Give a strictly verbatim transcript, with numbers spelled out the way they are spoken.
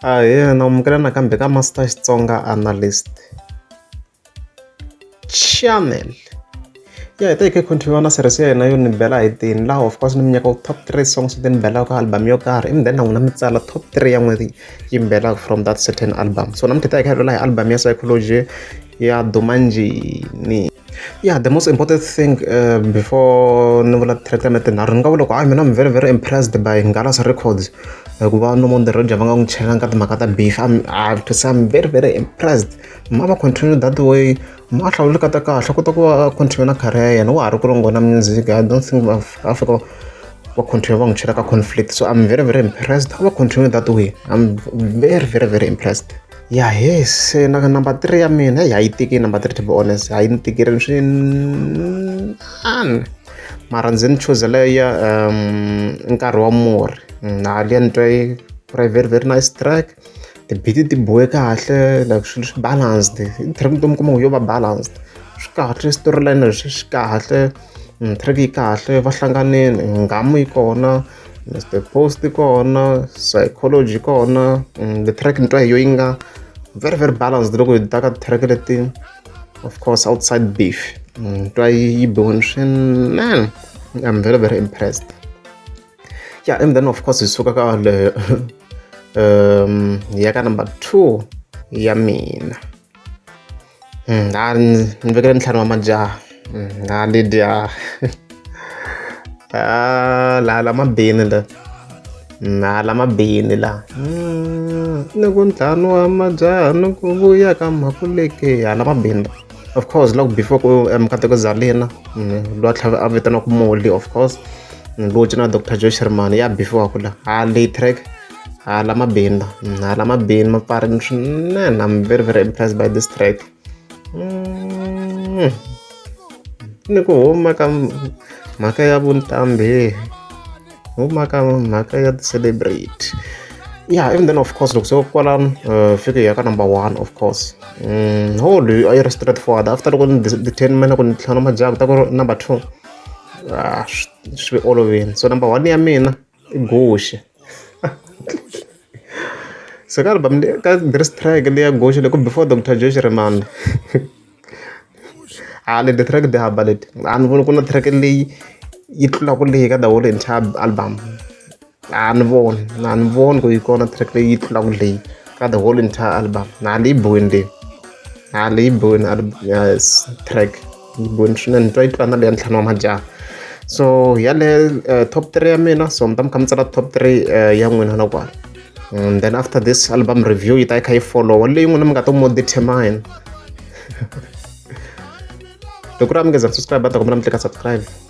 Ahee, naamukela nakambe ka Master Xitsonga Analyst Channel. Ya hi ta hi kha hi continue na series ya hina yo ni bela hi tini, laha of course ni mi nyikaka top three songs leti ni belaka ka album yo karhi, ivi then na n'wina mi tsala top three ya n'wina yi mi belaka from that certain album. So namuntlha hi ta hi kha hi lwela hi album ya Psychology ya Duma Njini. Yeah, the most important thing uh, before ni vula track leti tinharhu, ni nga vula ku hayi mina I'm very very impressed by Ngala's Records. Ku va nomu on the road va nga n'wi chelela ka timhaka ta beef, I'm, I have to say I'm very very impressed. Ma va continue that way, ma hlawule ka ta kahle kota ku va continue na career ya yena, wa ha ri ku ringona music. I don't think va fika va continue va n'wi chela ka conflict, so I'm very very impressed. Va continue that way, I'm very very very impressed. Yeah, yes, na number three ya mina ya yi tiki number three, to be honest. A yi ni tikeli swinene, mara ndzi ni chuzela ya um nkarhi wa murhi. Na liya ni twa yi very very nice track. Ti-beat ti bohe kahle, like swilo swi balanced. Track ni mi kuma ku yo va balanced. Swi kahle, storyline swi kahle, track yi kahle, va hlanganile, ngamu yi kona, Mister Post yi kona, Psychology kona. The track ni twa hi yo yi nga very very balanced loko hi ta ka track leti, of course outside beef. Ni twa yi bohini swinene. I'm very very impressed. Yeah, and then of course hi suka ka le um ya ka number two ya mina. Na ni vekele ntlhanu wa majaha. Na Lydia. Ah, la la mabini la. Na la mabini la. Loko ntlhanu wa majaha ni ku vuya ka Makuleke, ya la mabini. Of course, like before ku Mkateko Zalina, lo tlhava a vitana ku Molly, of course. Lo cina Doctor Joe Sherman ya before kula. A late track. A la mabini. Na la mabini ma pare swinene. I'm very very impressed by this track. Ni ku huma ka mhaka ya vuntambi, huma ka mhaka ya celebrate. Yeah, even then of course loko so kwala fike ya ka number one, of course. Mm, holy I straight forward after loko the ten mina ku ni ntlhanu majaha ta ku number two. Ah, swi olovini. So number one ya mina i Gushi. So ka album ka this track leya Gushi loko before Doctor Joe Sherman. Ah, le track de habalet. An vona ku na track leyi yi tlula ku leyi ka the whole entire album. An vona, an vona ku yi kona track leyi yi tlula ku leyi ka the whole entire album. Na leyi bohini. Na leyi bohini yes track. Yi bohini swinene, twa yi twa na leya ntlhanu wa majaha. So ya le top three ya mina, so mi ta mi kha mi tsala top three ya n'wina na kwala. And then after this album review yi ta yi kha yi follow leyi n'wina mi nga ta mo determine. Loko ra mi nga za subscribe ta kombela mi tlika subscribe.